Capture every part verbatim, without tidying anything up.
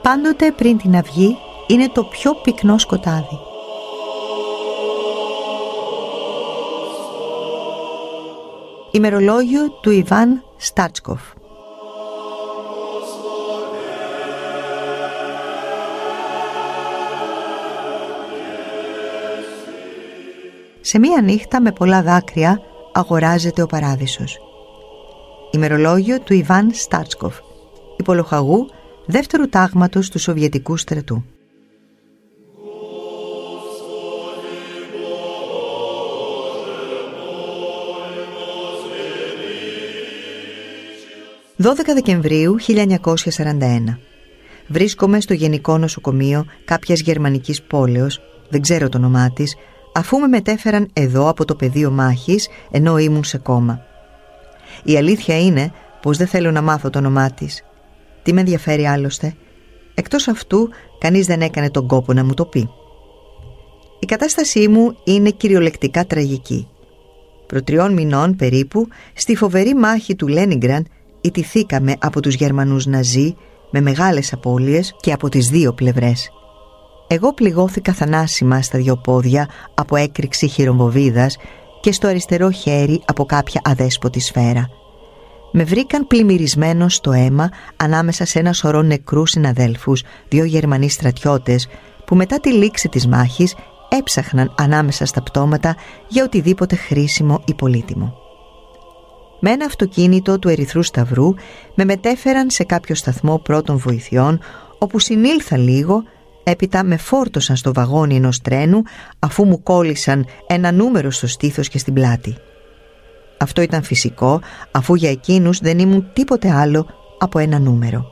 Πάντοτε πριν την αυγή είναι το πιο πυκνό σκοτάδι. Ημερολόγιο του Ιβάν Στάτσκοφ. Σε μία νύχτα με πολλά δάκρυα αγοράζεται ο παράδεισος. Ημερολόγιο του Ιβάν Στάτσκοφ, υπολοχαγού δεύτερου τάγματος του Σοβιετικού στρατού. δώδεκα Δεκεμβρίου χίλια εννιακόσια σαράντα ένα. Βρίσκομαι στο Γενικό Νοσοκομείο κάποιας γερμανικής πόλεως, δεν ξέρω το όνομά της, αφού με μετέφεραν εδώ από το πεδίο μάχης ενώ ήμουν σε κόμμα. Η αλήθεια είναι πως δεν θέλω να μάθω το όνομά της. Τι με ενδιαφέρει άλλωστε? Εκτός αυτού, κανείς δεν έκανε τον κόπο να μου το πει. Η κατάστασή μου είναι κυριολεκτικά τραγική. Προ τριών μηνών περίπου, στη φοβερή μάχη του Λένιγκραντ, ιτηθήκαμε από τους Γερμανούς Ναζί με μεγάλες απώλειες και από τις δύο πλευρές. Εγώ πληγώθηκα θανάσιμα στα δυο πόδια από έκρηξη χειρομβοβίδας και στο αριστερό χέρι από κάποια αδέσποτη σφαίρα. Με βρήκαν πλημμυρισμένο στο αίμα ανάμεσα σε ένα σωρό νεκρούς συναδέλφους, δύο Γερμανοί στρατιώτες που μετά τη λήξη της μάχης έψαχναν ανάμεσα στα πτώματα για οτιδήποτε χρήσιμο ή πολύτιμο. Με ένα αυτοκίνητο του Ερυθρού Σταυρού με μετέφεραν σε κάποιο σταθμό πρώτων βοηθειών, όπου συνήλθα λίγο, έπειτα με φόρτωσαν στο βαγόνι ενός τρένου αφού μου κόλλησαν ένα νούμερο στο στήθος και στην πλάτη. Αυτό ήταν φυσικό, αφού για εκείνους δεν ήμουν τίποτε άλλο από ένα νούμερο.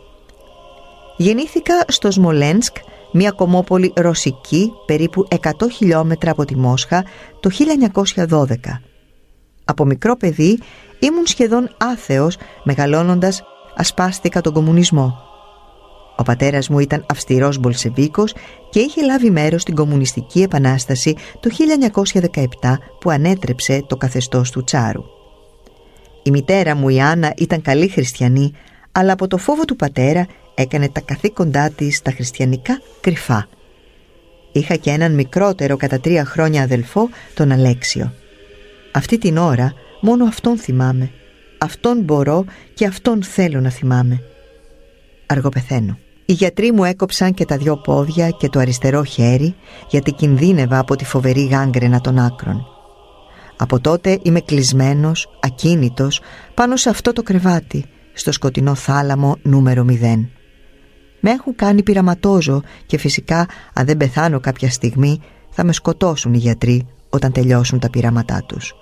Γεννήθηκα στο Σμολένσκ, μια κομμόπολη ρωσική περίπου εκατό χιλιόμετρα από τη Μόσχα, το χίλια εννιακόσια δώδεκα. Από μικρό παιδί ήμουν σχεδόν άθεος, μεγαλώνοντας ασπάστηκα τον κομμουνισμό. Ο πατέρας μου ήταν αυστηρός Μπολσεβίκος και είχε λάβει μέρος στην Κομμουνιστική Επανάσταση το χίλια εννιακόσια δεκαεπτά που ανέτρεψε το καθεστώς του Τσάρου. Η μητέρα μου η Άννα ήταν καλή χριστιανή, αλλά από το φόβο του πατέρα έκανε τα καθήκοντά της τα χριστιανικά κρυφά. Είχα και έναν μικρότερο κατά τρία χρόνια αδελφό, τον Αλέξιο. Αυτή την ώρα μόνο αυτόν θυμάμαι. Αυτόν μπορώ και αυτόν θέλω να θυμάμαι. Αργοπεθαίνω. Οι γιατροί μου έκοψαν και τα δυο πόδια και το αριστερό χέρι, γιατί κινδύνευα από τη φοβερή γάγκρενα των άκρων. Από τότε είμαι κλεισμένος, ακίνητος, πάνω σε αυτό το κρεβάτι, στο σκοτεινό θάλαμο νούμερο μηδέν. Με έχουν κάνει πειραματόζω και φυσικά αν δεν πεθάνω κάποια στιγμή θα με σκοτώσουν οι γιατροί όταν τελειώσουν τα πειράματά τους.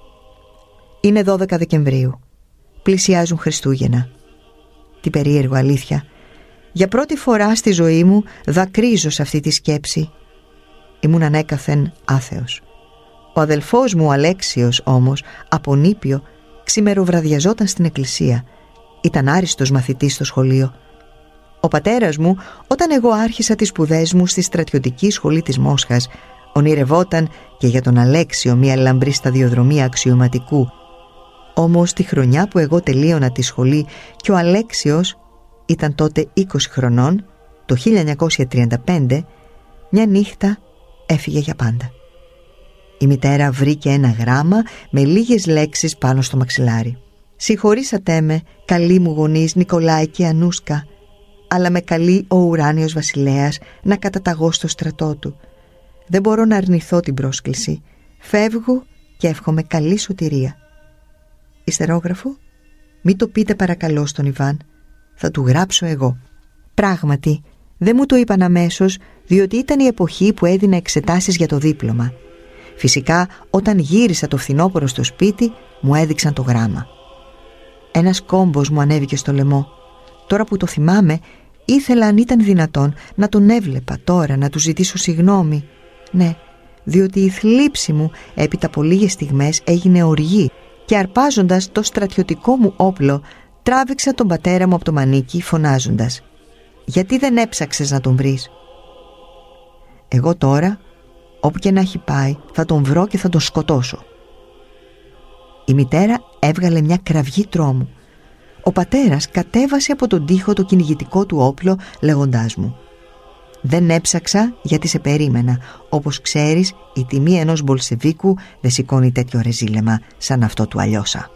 Είναι δώδεκα Δεκεμβρίου. Πλησιάζουν Χριστούγεννα. Τι περίεργο, αλήθεια. Για πρώτη φορά στη ζωή μου δακρύζω σε αυτή τη σκέψη. Ήμουν ανέκαθεν άθεος. Ο αδελφός μου ο Αλέξιος όμως, από νήπιο, ξημεροβραδιαζόταν στην εκκλησία. Ήταν άριστος μαθητής στο σχολείο. Ο πατέρας μου, όταν εγώ άρχισα τις σπουδές μου στη στρατιωτική σχολή της Μόσχας, ονειρευόταν και για τον Αλέξιο μια λαμπρή σταδιοδρομία αξιωματικού. Όμως τη χρονιά που εγώ τελείωνα τη σχολή και ο Αλέξιος ήταν τότε είκοσι χρονών, το χίλια εννιακόσια τριάντα πέντε, μια νύχτα έφυγε για πάντα. Η μητέρα βρήκε ένα γράμμα με λίγες λέξεις πάνω στο μαξιλάρι. «Συγχωρήσατε με, καλοί μου γονείς Νικολάη και Ανούσκα, αλλά με καλεί ο ουράνιος βασιλέας να καταταγώ στο στρατό του. Δεν μπορώ να αρνηθώ την πρόσκληση. Φεύγω και εύχομαι καλή σωτηρία». Ιστερόγραφο: «Μη το πείτε παρακαλώ στον Ιβάν. Θα του γράψω εγώ». Πράγματι, δεν μου το είπαν αμέσως, διότι ήταν η εποχή που έδινα εξετάσεις για το δίπλωμα. Φυσικά, όταν γύρισα το φθινόπωρο στο σπίτι, μου έδειξαν το γράμμα. Ένας κόμπος μου ανέβηκε στο λαιμό. Τώρα που το θυμάμαι, ήθελα αν ήταν δυνατόν να τον έβλεπα τώρα, να του ζητήσω συγγνώμη. Ναι, διότι η θλίψη μου έπειτα από λίγες στιγμές έγινε οργή και αρπάζοντας το στρατιωτικό μου όπλο, τράβηξα τον πατέρα μου από το μανίκι φωνάζοντας: «Γιατί δεν έψαξες να τον βρεις?» Εγώ τώρα, όπου και να έχει πάει, θα τον βρω και θα τον σκοτώσω. Η μητέρα έβγαλε μια κραυγή τρόμου. ο πατέρας κατέβασε από τον τοίχο το κυνηγητικό του όπλο λέγοντάς μου: «Δεν έψαξα γιατί σε περίμενα. Όπως ξέρεις, η τιμή ενός Μπολσεβίκου δεν σηκώνει τέτοιο ρεζίλεμα σαν αυτό του Αλιώσα».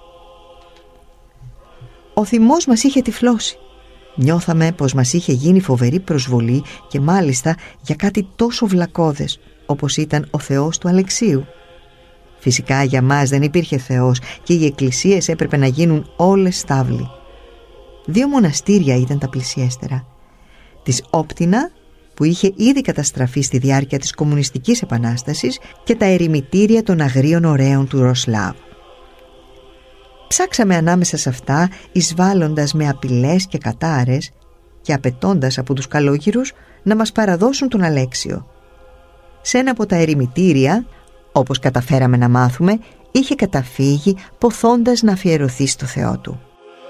Ο θυμός μας είχε τυφλώσει. Νιώθαμε πως μας είχε γίνει φοβερή προσβολή και μάλιστα για κάτι τόσο βλακώδες όπως ήταν ο Θεός του Αλεξίου. Φυσικά για μας δεν υπήρχε Θεός και οι εκκλησίες έπρεπε να γίνουν όλες στάβλοι. Δύο μοναστήρια ήταν τα πλησιέστερα. Της Όπτινα, που είχε ήδη καταστραφεί στη διάρκεια της Κομμουνιστικής Επανάστασης, και τα ερημητήρια των αγρίων ωραίων του Ροσλάβ. Ψάξαμε ανάμεσα σε αυτά, εισβάλλοντας με απειλές και κατάρες και απαιτώντας από τους καλόγυρους να μας παραδώσουν τον Αλέξιο. Σε ένα από τα ερημητήρια, όπως καταφέραμε να μάθουμε, είχε καταφύγει ποθώντας να αφιερωθεί στο Θεό του.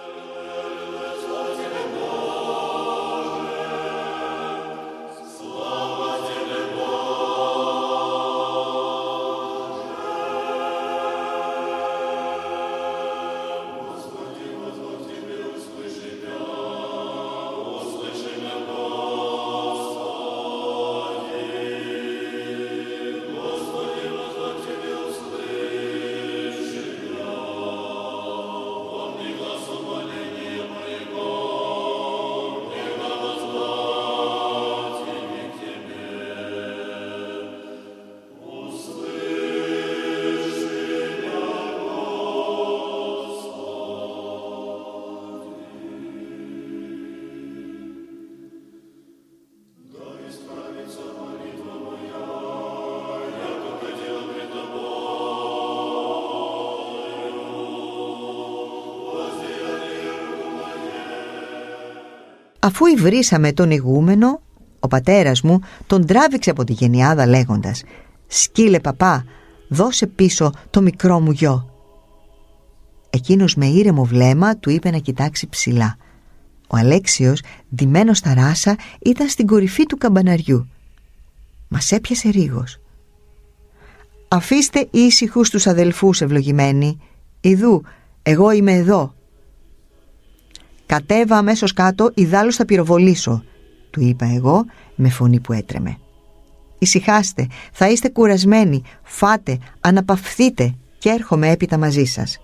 Αφού υβρίσαμε τον ηγούμενο, ο πατέρας μου τον τράβηξε από τη γενιάδα λέγοντας: «Σκύλε παπά, δώσε πίσω το μικρό μου γιο». Εκείνος με ήρεμο βλέμμα του είπε να κοιτάξει ψηλά. Ο Αλέξιος, ντυμένος στα ράσα, ήταν στην κορυφή του καμπαναριού. Μας έπιασε ρίγος. «Αφήστε ήσυχους τους αδελφούς, ευλογημένοι. Ιδού, εγώ είμαι εδώ». «Κατέβα αμέσως κάτω, ιδάλλως θα πυροβολήσω», του είπα εγώ με φωνή που έτρεμε. «Ησυχάστε, θα είστε κουρασμένοι, φάτε, αναπαυθείτε και έρχομαι έπειτα μαζί σας».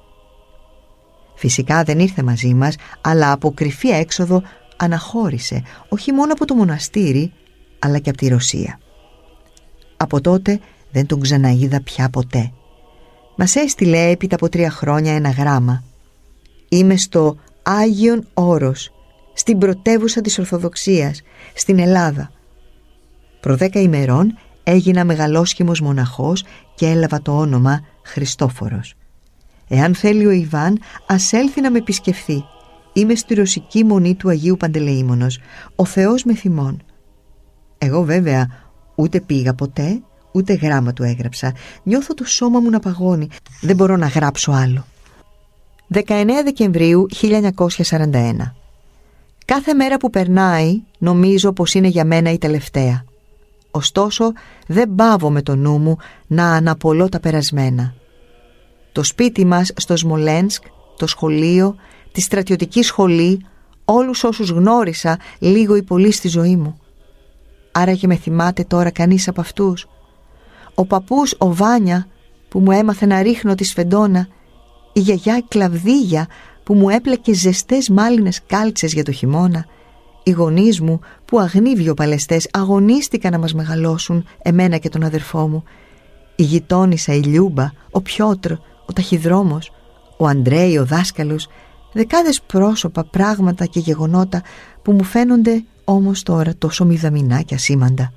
Φυσικά δεν ήρθε μαζί μας, αλλά από κρυφή έξοδο αναχώρησε, όχι μόνο από το μοναστήρι, αλλά και από τη Ρωσία. Από τότε δεν τον ξαναείδα πια ποτέ. Μας έστειλε έπειτα από τρία χρόνια ένα γράμμα. «Είμαι στο Άγιον Όρος, στην πρωτεύουσα της Ορθοδοξίας, στην Ελλάδα. Προ δέκα ημερών έγινα μεγαλόσχημος μοναχός και έλαβα το όνομα Χριστόφορος. Εάν θέλει ο Ιβάν, ας έλθει να με επισκεφθεί. Είμαι στη ρωσική μονή του Αγίου Παντελεήμονος, ο Θεός με θυμών». Εγώ βέβαια ούτε πήγα ποτέ, ούτε γράμμα του έγραψα. Νιώθω το σώμα μου να παγώνει, δεν μπορώ να γράψω άλλο. δεκαεννέα Δεκεμβρίου χίλια εννιακόσια σαράντα ένα. Κάθε μέρα που περνάει νομίζω πως είναι για μένα η τελευταία. Ωστόσο δεν παύω με το νου μου να αναπολώ τα περασμένα. Το σπίτι μας στο Σμολένσκ, το σχολείο, τη στρατιωτική σχολή, όλους όσους γνώρισα λίγο ή πολύ στη ζωή μου. Άραγε με θυμάται τώρα κανείς από αυτούς? Ο παππούς ο Βάνια που μου έμαθε να ρίχνω τη σφεντόνα, η γιαγιά η Κλαβδίγια που μου έπλεκε ζεστές μάλινες κάλτσες για το χειμώνα, οι γονείς μου που αγνοί βιοπαλαιστές αγωνίστηκαν να μας μεγαλώσουν, εμένα και τον αδερφό μου, η γειτόνισσα η Λιούμπα, ο Πιότρ, ο ταχυδρόμος, ο Αντρέι ο δάσκαλος, δεκάδες πρόσωπα, πράγματα και γεγονότα που μου φαίνονται όμως τώρα τόσο μηδαμινά και ασήμαντα.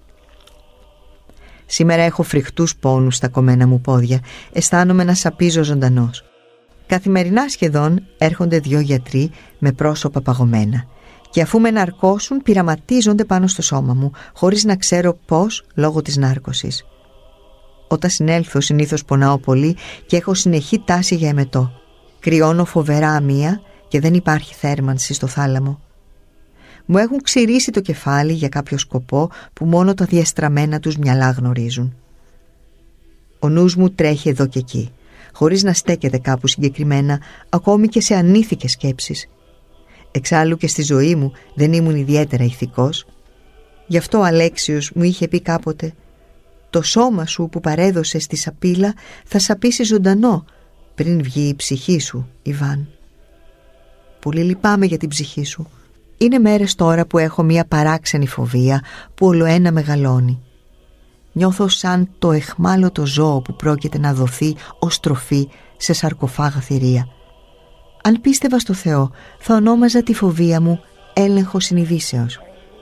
Σήμερα έχω φρικτούς πόνους στα κομμένα μου πόδια, αισθάνομαι να σαπίζω ζωντανός. Καθημερινά σχεδόν έρχονται δυο γιατροί με πρόσωπα παγωμένα και αφού με ναρκώσουν πειραματίζονται πάνω στο σώμα μου, χωρίς να ξέρω πώς, λόγω της νάρκωσης. Όταν συνέλθω συνήθως πονάω πολύ και έχω συνεχή τάση για εμετό. Κρυώνω φοβερά αμία και δεν υπάρχει θέρμανση στο θάλαμο. Μου έχουν ξηρίσει το κεφάλι για κάποιο σκοπό που μόνο τα διαστραμμένα τους μυαλά γνωρίζουν. Ο νους μου τρέχει εδώ και εκεί. χωρίς να στέκεται κάπου συγκεκριμένα, ακόμη και σε ανήθικες σκέψεις. Εξάλλου και στη ζωή μου δεν ήμουν ιδιαίτερα ηθικός. Γι' αυτό ο Αλέξιος μου είχε πει κάποτε: «Το σώμα σου που παρέδωσες στη σαπίλα θα σαπίσει ζωντανό πριν βγει η ψυχή σου, Ιβάν». Πολύ λυπάμαι για την ψυχή σου. Είναι μέρες τώρα που έχω μια παράξενη φοβία που ολοένα μεγαλώνει. Νιώθω σαν το αιχμάλωτο ζώο που πρόκειται να δοθεί ως τροφή σε σαρκοφάγα θηρία. Αν πίστευα στο Θεό, θα ονόμαζα τη φοβία μου έλεγχο συνειδήσεως.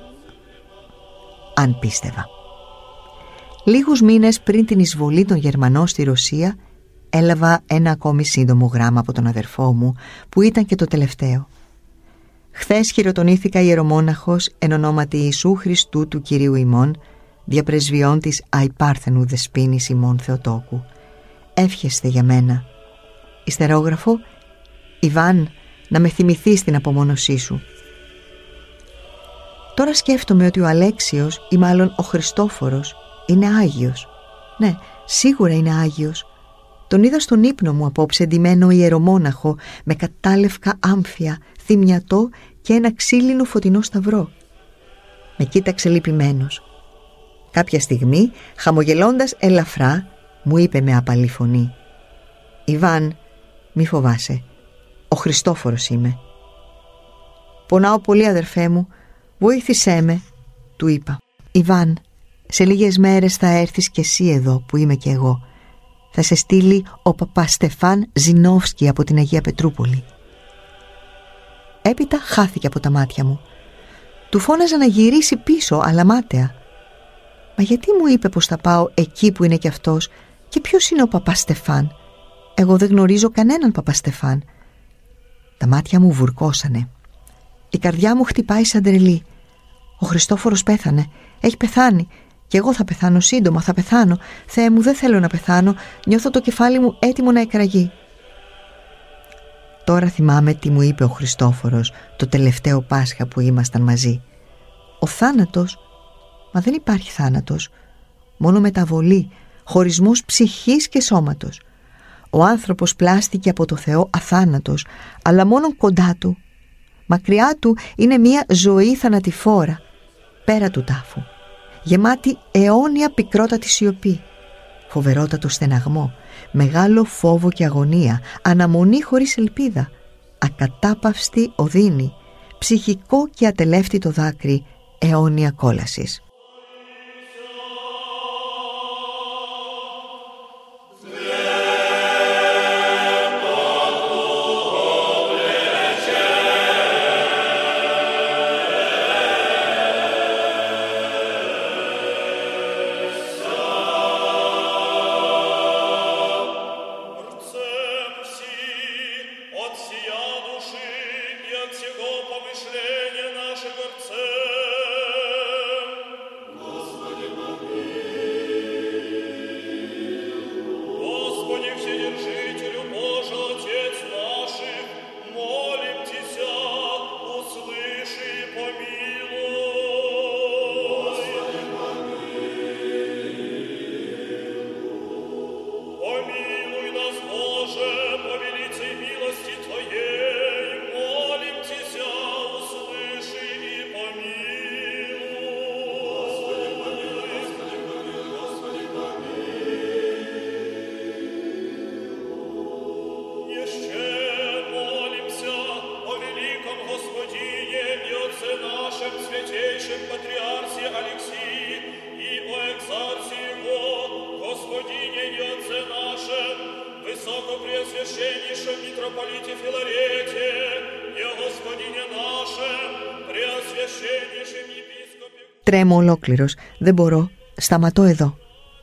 Αν πίστευα. Λίγους μήνες πριν την εισβολή των Γερμανών στη Ρωσία, έλαβα ένα ακόμη σύντομο γράμμα από τον αδερφό μου, που ήταν και το τελευταίο. «Χθες χειροτονήθηκα ιερομόναχος εν ονόματι Ιησού Χριστού του Κυρίου ημών, διαπρεσβειών της αϊπάρθενου δεσποίνης ημών Θεοτόκου. Εύχεστε για μένα. Ιστερόγραφο: Ιβάν, να με θυμηθείς την απομόνωσή σου». Τώρα σκέφτομαι ότι ο Αλέξιος, ή μάλλον ο Χριστόφορος, είναι Άγιος. Ναι, σίγουρα είναι Άγιος. Τον είδα στον ύπνο μου απόψε ντυμένο ιερομόναχο, με κατάλευκα άμφια, θυμιατό και ένα ξύλινο φωτεινό σταυρό. Με κοίταξε λυπημένος. Κάποια στιγμή, χαμογελώντας ελαφρά, μου είπε με απαλή φωνή: «Ιβάν, μη φοβάσαι. Ο Χριστόφορος είμαι». «Πονάω πολύ, αδερφέ μου. Βοήθησέ με», του είπα. «Ιβάν, σε λίγες μέρες θα έρθεις κι εσύ εδώ που είμαι κι εγώ. Θα σε στείλει ο παπά Στεφάν Ζινόφσκι από την Αγία Πετρούπολη». Έπειτα χάθηκε από τα μάτια μου. Του φώναζα να γυρίσει πίσω, αλλά μάταια. «Μα γιατί μου είπε πως θα πάω εκεί που είναι κι αυτός, και ποιος είναι ο παπά Στεφάν? Εγώ δεν γνωρίζω κανέναν παπά Στεφάν». Τα μάτια μου βουρκώσανε. Η καρδιά μου χτυπάει σαν τρελή. Ο Χριστόφορος πέθανε. Έχει πεθάνει. Και εγώ θα πεθάνω σύντομα, θα πεθάνω. Θεέ μου, δεν θέλω να πεθάνω. Νιώθω το κεφάλι μου έτοιμο να εκραγεί. Τώρα θυμάμαι τι μου είπε ο Χριστόφορος το τελευταίο Πάσχα που ήμασταν μαζί. Ο θάνατος? Μα δεν υπάρχει θάνατος. Μόνο μεταβολή, χωρισμός ψυχής και σώματος. Ο άνθρωπος πλάστηκε από το Θεό αθάνατος, αλλά μόνο κοντά του. Μακριά του είναι μια ζωή θανατηφόρα, πέρα του τάφου, γεμάτη αιώνια πικρότατη σιωπή, φοβερότατο στεναγμό, μεγάλο φόβο και αγωνία, αναμονή χωρίς ελπίδα, ακατάπαυστη οδύνη, ψυχικό και ατελεύτητο δάκρυ αιώνια κόλασης. Τρέμω ολόκληρος. Δεν μπορώ. Σταματώ εδώ.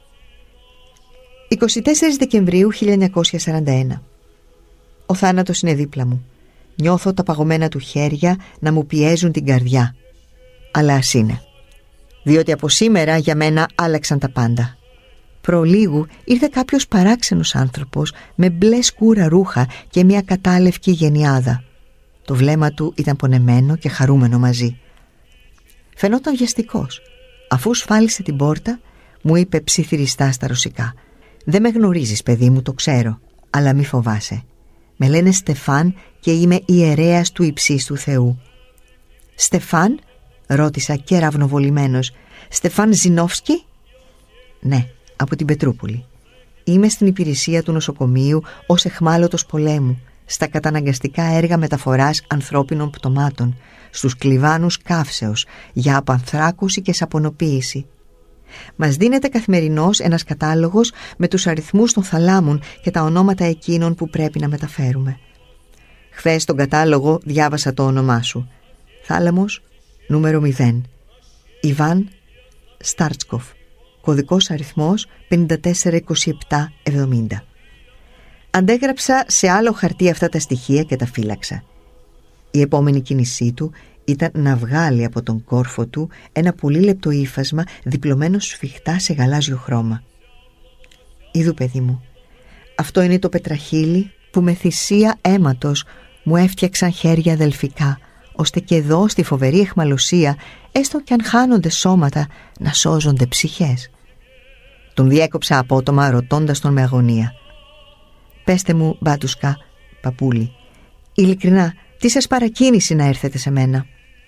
εικοστή τέταρτη Δεκεμβρίου χίλια εννιακόσια σαράντα ένα. Ο θάνατος είναι δίπλα μου. Νιώθω τα παγωμένα του χέρια να μου πιέζουν την καρδιά. Αλλά ας είναι. Διότι από σήμερα για μένα άλλαξαν τα πάντα. Προλίγου ήρθε κάποιος παράξενος άνθρωπος με μπλε σκούρα ρούχα και μια κατάλευκη γενιάδα. Το βλέμμα του ήταν πονεμένο και χαρούμενο μαζί. Φαινόταν βιαστικός. Αφού σφάλισε την πόρτα, μου είπε ψιθυριστά στα ρωσικά: «Δεν με γνωρίζεις, παιδί μου, το ξέρω. αλλά μη φοβάσαι. Με λένε Στεφάν και είμαι ιερέας του υψίστου Θεού». «Στεφάν?» ρώτησα κεραυνοβολημένος. «Στεφάν Ζινόφσκι?» «Ναι, από την Πετρούπολη. Είμαι στην υπηρεσία του νοσοκομείου ως εχμάλωτος πολέμου, στα καταναγκαστικά έργα μεταφοράς ανθρώπινων πτωμάτων, στους κλιβάνους καύσεως για απανθράκωση και σαπονοποίηση. Μας δίνεται καθημερινώς ένας κατάλογος με τους αριθμούς των θαλάμων και τα ονόματα εκείνων που πρέπει να μεταφέρουμε. Χθες στον κατάλογο διάβασα το όνομά σου. Θάλαμος νούμερο μηδέν. Ιβάν Στάρτσκοφ. Κωδικός αριθμός πέντε τέσσερα είκοσι επτά εβδομήντα. Αντέγραψα σε άλλο χαρτί αυτά τα στοιχεία και τα φύλαξα. Η επόμενη κίνησή του ήταν να βγάλει από τον κόρφο του ένα πολύ λεπτό ύφασμα διπλωμένο σφιχτά σε γαλάζιο χρώμα. «Είδου, παιδί μου, αυτό είναι το πετραχύλι που με θυσία αίματος μου έφτιαξαν χέρια αδελφικά, ώστε και εδώ στη φοβερή αιχμαλωσία, έστω κι αν χάνονται σώματα, να σώζονται ψυχές». Τον διέκοψα απότομα ρωτώντας τον με αγωνία. «Πέστε μου, μπάτουσκα, παππούλη, ειλικρινά, τι σας παρακίνησε να έρθετε σε μένα?»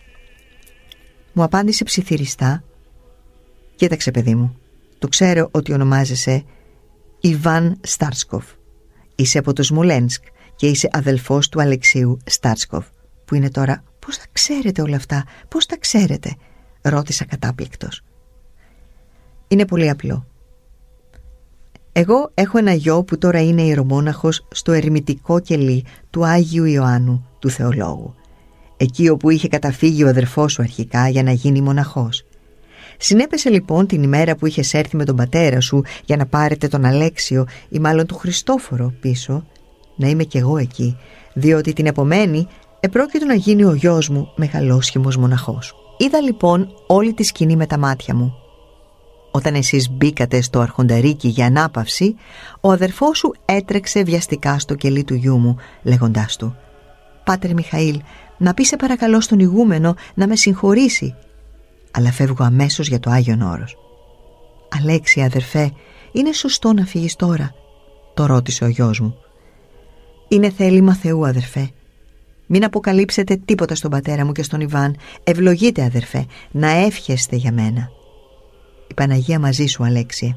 Μου απάντησε ψιθυριστά. «Κοίταξε, παιδί μου, το ξέρω ότι ονομάζεσαι Ιβάν Στάρτσκοφ. Είσαι από το Σμολένσκ και είσαι αδελφός του Αλεξίου Στάρτσκοφ, που είναι τώρα...» «Πώς τα ξέρετε όλα αυτά, πώς τα ξέρετε?» ρώτησα κατάπληκτος. «Είναι πολύ απλό. Εγώ έχω ένα γιο που τώρα είναι ιερομόναχος στο ερημητικό κελί του Άγιου Ιωάννου, του Θεολόγου, εκεί όπου είχε καταφύγει ο αδερφός σου αρχικά για να γίνει μοναχός. Συνέπεσε λοιπόν την ημέρα που είχες έρθει με τον πατέρα σου για να πάρετε τον Αλέξιο ή μάλλον τον Χριστόφορο πίσω, να είμαι κι εγώ εκεί, διότι την επομένη επρόκειτο να γίνει ο γιος μου μεγαλόσχημος μοναχός. Είδα λοιπόν όλη τη σκηνή με τα μάτια μου. Όταν εσείς μπήκατε στο αρχονταρίκι για ανάπαυση, ο αδερφός σου έτρεξε βιαστικά στο κελί του γιού μου, λέγοντάς του: «Πάτερ Μιχαήλ, να πει σε παρακαλώ στον ηγούμενο να με συγχωρήσει». Αλλά φεύγω αμέσως για το Άγιον Όρος. «Αλέξη, αδερφέ, είναι σωστό να φύγεις τώρα?» το ρώτησε ο γιος μου. «Είναι θέλημα Θεού, αδερφέ. Μην αποκαλύψετε τίποτα στον πατέρα μου και στον Ιβάν. Ευλογείτε, αδερφέ, να εύχεστε για μένα». «Η Παναγία μαζί σου, Αλέξιε».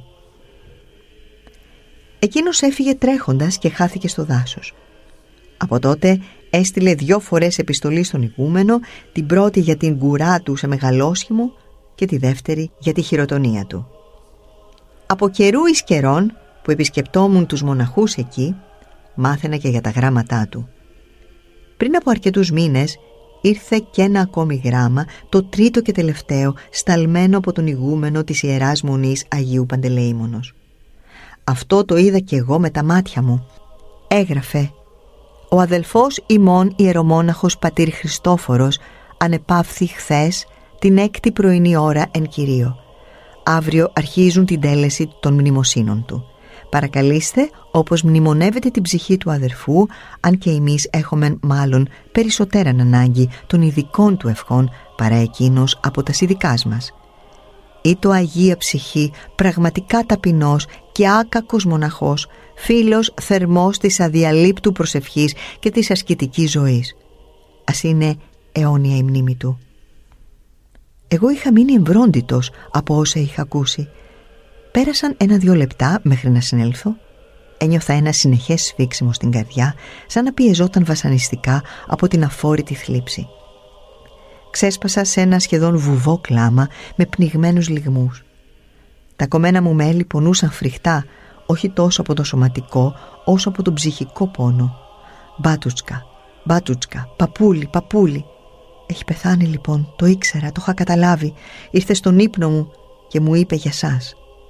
Εκείνος έφυγε τρέχοντας και χάθηκε στο δάσος. Από τότε έστειλε δυο φορές επιστολή στον ηγούμενο, την πρώτη για την κουρά του σε μεγαλόσχημο και τη δεύτερη για τη χειροτονία του. Από καιρού εις καιρών που επισκεπτόμουν τους μοναχούς εκεί, μάθαινα και για τα γράμματά του. Πριν από αρκετούς μήνες ήρθε και ένα ακόμη γράμμα, το τρίτο και τελευταίο, σταλμένο από τον ηγούμενο της Ιεράς Μονής Αγίου Παντελεήμονος. Αυτό το είδα κι εγώ με τα μάτια μου. Έγραφε: «Ο αδελφός ημών ιερομόναχος πατήρ Χριστόφορος ανεπαύθη χθες την έκτη πρωινή ώρα εν Κυρίω. Αύριο αρχίζουν την τέλεση των μνημοσύνων του. Παρακαλείστε όπως μνημονεύετε την ψυχή του αδερφού, αν και εμείς έχουμε μάλλον περισσότεραν ανάγκη των ειδικών του ευχών παρά εκείνος από τα ειδικάς μας. Ή το Αγία Ψυχή, πραγματικά ταπεινός και άκακος μοναχός, φίλος θερμός της αδιαλείπτου προσευχής και της ασκητικής ζωής. Ας είναι αιώνια η μνήμη του». Εγώ είχα μείνει εμβρόντιτος από όσα είχα ακούσει. Πέρασαν ένα-δυο λεπτά μέχρι να συνέλθω. Ένιωθα ένα συνεχές σφίξιμο στην καρδιά, σαν να πιεζόταν βασανιστικά από την αφόρητη θλίψη. Ξέσπασα σε ένα σχεδόν βουβό κλάμα με πνιγμένους λυγμούς. Τα κομμένα μου μέλη πονούσαν φρικτά, όχι τόσο από το σωματικό όσο από τον ψυχικό πόνο. «Μπάτουτσκα, μπάτουτσκα, παπούλι, παπούλι». «Έχει πεθάνει λοιπόν, το ήξερα, το είχα καταλάβει. Ήρθε στον ύπνο μου και μου είπε για σας».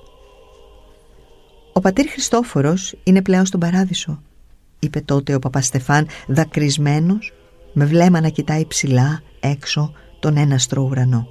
«Ο πατήρ Χριστόφορος είναι πλέον στον παράδεισο», είπε τότε ο παπάς Στεφάν δακρυσμένος, με βλέμμα να κοιτάει ψηλά έξω τον έναστρο ουρανό.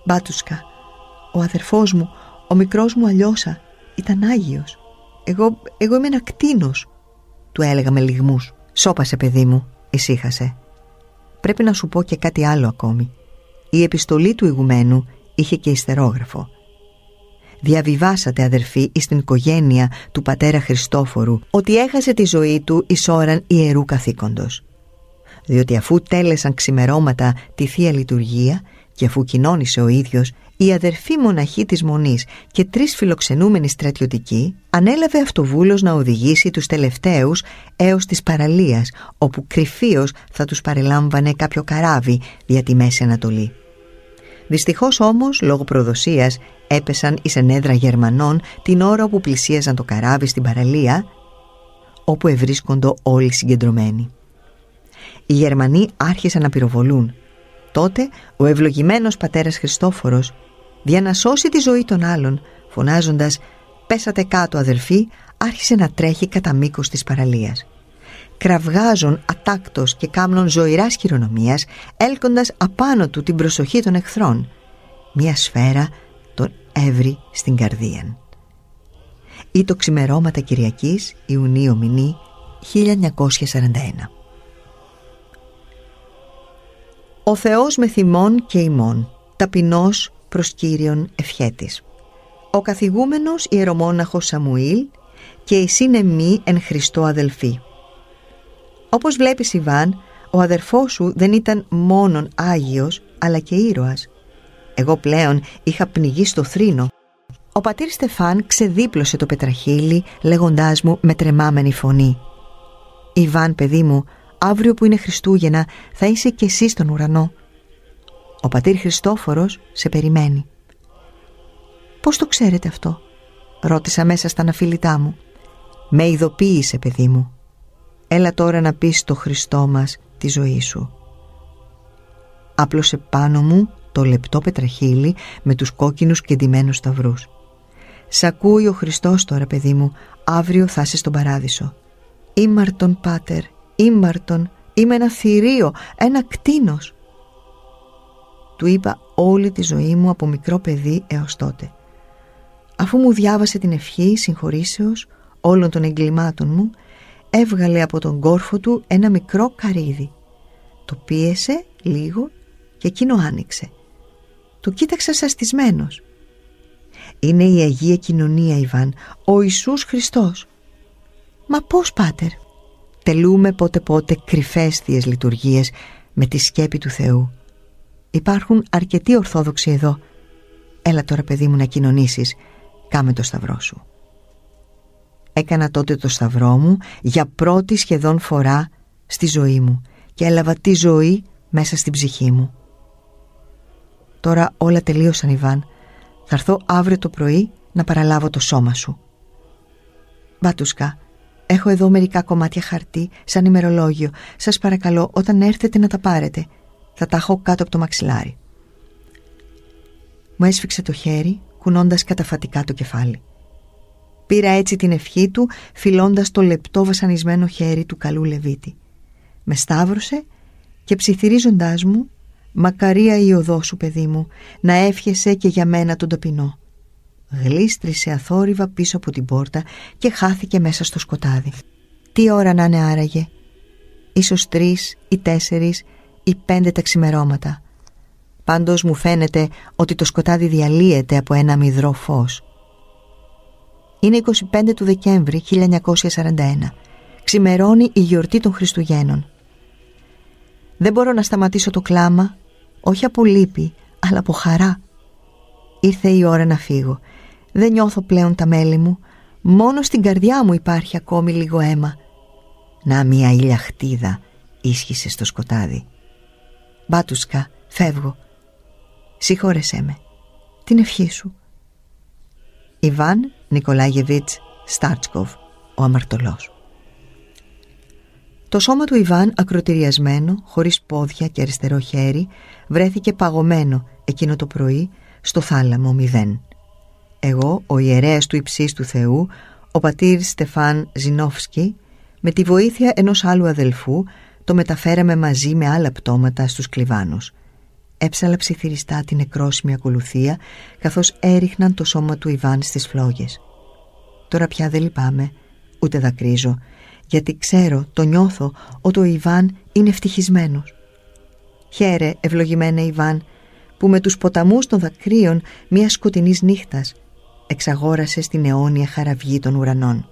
«Μπάτουσκα, ο αδερφός μου, ο μικρός μου Αλιώσα, ήταν Άγιος. Εγώ, εγώ είμαι ένα κτήνος», του έλεγα με λυγμούς. «Σώπασε, παιδί μου», ησύχασε. «Πρέπει να σου πω και κάτι άλλο ακόμη. Η επιστολή του ηγουμένου είχε και ιστερόγραφο. Διαβιβάσατε, αδερφοί, εις την οικογένεια του πατέρα Χριστόφορου ότι έχασε τη ζωή του εις ώραν ιερού καθήκοντος. Διότι αφού τέλεσαν ξημερώματα τη Θεία Λειτουργία και αφού κοινώνησε ο ίδιος, η αδερφή μοναχή της Μονής και τρεις φιλοξενούμενοι στρατιωτικοί, ανέλαβε αυτοβούλος να οδηγήσει τους τελευταίους έως της παραλίας, όπου κρυφίως θα τους παρελάμβανε κάποιο καράβι δια τη Μέση Ανατολή. Δυστυχώς όμως, λόγω προδοσίας, έπεσαν εις ενέδρα Γερμανών την ώρα όπου πλησίαζαν το καράβι στην παραλία, όπου ευρίσκοντο όλοι συγκεντρωμένοι. Οι Γερμανοί άρχισαν να πυροβολούν. Τότε ο ευλογημένος πατέρας Χριστόφορος, για να σώσει τη ζωή των άλλων, φωνάζοντας «Πέσατε κάτω, αδελφοί», άρχισε να τρέχει κατά μήκος της παραλίας. Κραυγάζων ατάκτος και κάμνων ζωηράς χειρονομίας, έλκοντας απάνω του την προσοχή των εχθρών. Μια σφαίρα τον έβρι στην καρδία. Ήτο ξημερώματα Κυριακής, Ιουνίου μηνύ χίλια εννιακόσια σαράντα ένα. Ο Θεός με θυμών και ημών, ταπεινός προς Κύριον ευχέτης. Ο καθηγούμενος ιερομόναχος Σαμουήλ και η συνεμή εν Χριστώ αδελφοί. Όπως βλέπεις, Ιβάν, ο αδερφός σου δεν ήταν μόνον Άγιος, αλλά και ήρωας. Εγώ πλέον είχα πνιγεί στο θρήνο. Ο πατήρ Στεφάν ξεδίπλωσε το πετραχύλι, λέγοντάς μου με τρεμάμενη φωνή: «Ιβάν, παιδί μου, αύριο που είναι Χριστούγεννα θα είσαι κι εσύ στον ουρανό. Ο πατήρ Χριστόφορος σε περιμένει». «Πώς το ξέρετε αυτό?» ρώτησα μέσα στα αναφιλητά μου. «Με ειδοποίησε, παιδί μου. Έλα τώρα να πεις στο Χριστό μας τη ζωή σου». Άπλωσε πάνω μου το λεπτό πετραχύλι με τους κόκκινους και ντυμένους σταυρούς. «Σ' ακούει ο Χριστός τώρα, παιδί μου, αύριο θα είσαι στον παράδεισο». «Ήμαρτον, πάτερ, ήμαρτον, είμαι ένα θηρίο, ένα κτήνος». Του είπα όλη τη ζωή μου από μικρό παιδί έως τότε. Αφού μου διάβασε την ευχή συγχωρήσεως όλων των εγκλημάτων μου, έβγαλε από τον κόρφο του ένα μικρό καρύδι. Το πίεσε λίγο και εκείνο άνοιξε. Το κοίταξα σαστισμένος. «Είναι η Αγία Κοινωνία, Ιβάν, ο Ιησούς Χριστός». «Μα πώς, πάτερ?» «Τελούμε πότε πότε κρυφές θείες λειτουργίες με τη σκέπη του Θεού. Υπάρχουν αρκετοί Ορθόδοξοι εδώ. Έλα τώρα, παιδί μου, να κοινωνήσεις. Κάμε το σταυρό σου». Έκανα τότε το σταυρό μου για πρώτη σχεδόν φορά στη ζωή μου και έλαβα τη ζωή μέσα στην ψυχή μου. «Τώρα όλα τελείωσαν, Ιβάν. Θα έρθω αύριο το πρωί να παραλάβω το σώμα σου». «Μπάτουσκα, έχω εδώ μερικά κομμάτια χαρτί σαν ημερολόγιο. Σας παρακαλώ, όταν έρθετε να τα πάρετε. Θα τα έχω κάτω από το μαξιλάρι». Μου έσφιξε το χέρι, κουνώντας καταφατικά το κεφάλι. Πήρα έτσι την ευχή του, φιλώντας το λεπτό βασανισμένο χέρι του καλού Λεβίτη. Με σταύρωσε και ψιθυρίζοντάς μου: «Μακαρία η οδό σου, παιδί μου, να εύχεσαι και για μένα τον ταπεινό». Γλίστρισε αθόρυβα πίσω από την πόρτα και χάθηκε μέσα στο σκοτάδι. Τι ώρα να είναι άραγε? Ίσως τρεις ή τέσσερις ή πέντε τα ξημερώματα. Πάντως μου φαίνεται ότι το σκοτάδι διαλύεται από ένα μυδρό φως. Είναι είκοσι πέντε του Δεκέμβρη χίλια εννιακόσια σαράντα ένα. Ξημερώνει η γιορτή των Χριστουγέννων. Δεν μπορώ να σταματήσω το κλάμα, όχι από λύπη, αλλά από χαρά. Ήρθε η ώρα να φύγω. Δεν νιώθω πλέον τα μέλη μου. Μόνο στην καρδιά μου υπάρχει ακόμη λίγο αίμα. Να, μια ηλιαχτίδα ίσχυσε στο σκοτάδι. «Μπάτουσκα, φεύγω. Συγχώρεσέ με. Την ευχή σου». Ιβάν Νικολάγεβιτς Στάρτσκοφ, ο αμαρτωλός. Το σώμα του Ιβάν, ακροτηριασμένο, χωρίς πόδια και αριστερό χέρι, βρέθηκε παγωμένο εκείνο το πρωί στο θάλαμο μηδέν. Εγώ, ο ιερέας του υψής του Θεού, ο πατήρ Στεφάν Ζινόφσκι, με τη βοήθεια ενός άλλου αδελφού, το μεταφέραμε μαζί με άλλα πτώματα στους Κλιβάνους. έψαλα ψιθυριστά την νεκρόσιμη ακολουθία, καθώς έριχναν το σώμα του Ιβάν στις φλόγες. Τώρα πια δεν λυπάμαι, ούτε δακρύζω, γιατί ξέρω, το νιώθω, ότι ο Ιβάν είναι ευτυχισμένος. Χαίρε, ευλογημένε Ιβάν, που με τους ποταμούς των δακρύων μια σκοτεινής νύχτας εξαγόρασε στην αιώνια χαραυγή των ουρανών.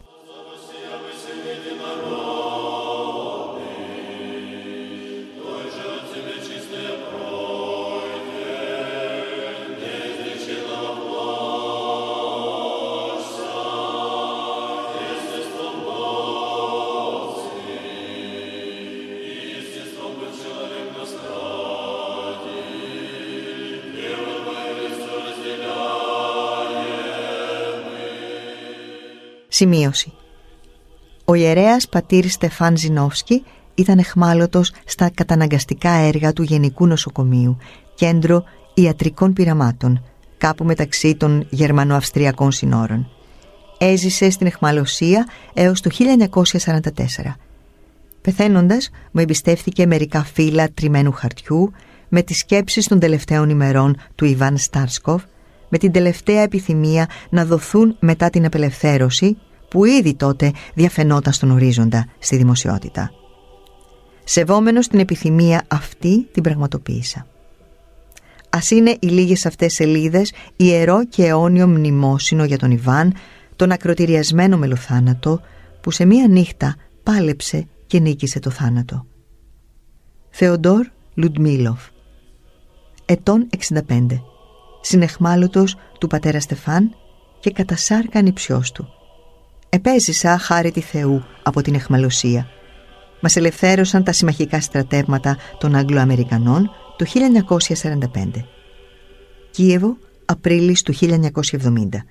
Σημείωση. Ο ιερέας πατήρ Στεφάν Ζινόφσκι ήταν εχμάλωτος στα καταναγκαστικά έργα του Γενικού Νοσοκομείου, κέντρο ιατρικών πειραμάτων, κάπου μεταξύ των γερμανο-αυστριακών συνόρων. Έζησε στην αιχμαλωσία έως το χίλια εννιακόσια σαράντα τέσσερα. Πεθαίνοντας, μου εμπιστεύθηκε μερικά φύλλα τριμμένου χαρτιού με τις σκέψεις των τελευταίων ημερών του Ιβάν Στάρσκοφ, με την τελευταία επιθυμία να δοθούν μετά την απελευθέρωση που ήδη τότε διαφαινόταν στον ορίζοντα στη δημοσιότητα. Σεβόμενος την επιθυμία αυτή, την πραγματοποίησα. Ας είναι οι λίγες αυτές σελίδες ιερό και αιώνιο μνημόσυνο για τον Ιβάν, τον ακροτηριασμένο μελοθάνατο, που σε μία νύχτα πάλεψε και νίκησε το θάνατο. Θεοντόρ Λουντμίλοφ, ετών εξήντα πέντε, συνεχμάλωτος του πατέρα Στεφάν και κατά σάρκα ανιψιός του. Επέζησα χάρη Θεού από την αιχμαλωσία. Μας ελευθέρωσαν τα συμμαχικά στρατεύματα των Αγγλοαμερικανών το χίλια εννιακόσια σαράντα πέντε. Κίεβο, Απρίλης του χίλια εννιακόσια εβδομήντα.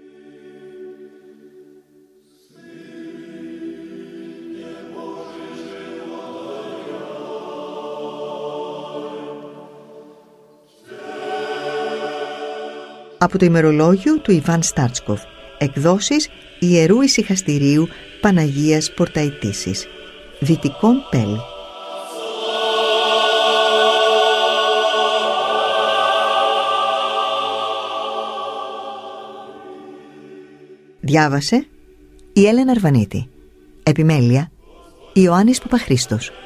Από το ημερολόγιο του Ιβάν Στάρτσκοφ, εκδόσεις Ιερού Ησυχαστηρίου Παναγίας Πορταϊτήσης, Δυτικών Πέλ. Διάβασε η Έλενα Αρβανίτη. Επιμέλεια Ιωάννης Παπαχρήστος.